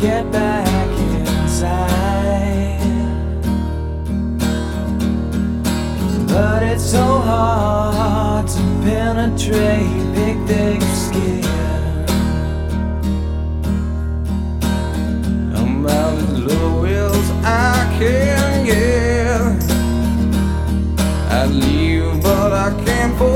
get back inside. But it's so hard to penetrate big, thick skin. I'm out as low as I can get. I'd leave, but I can't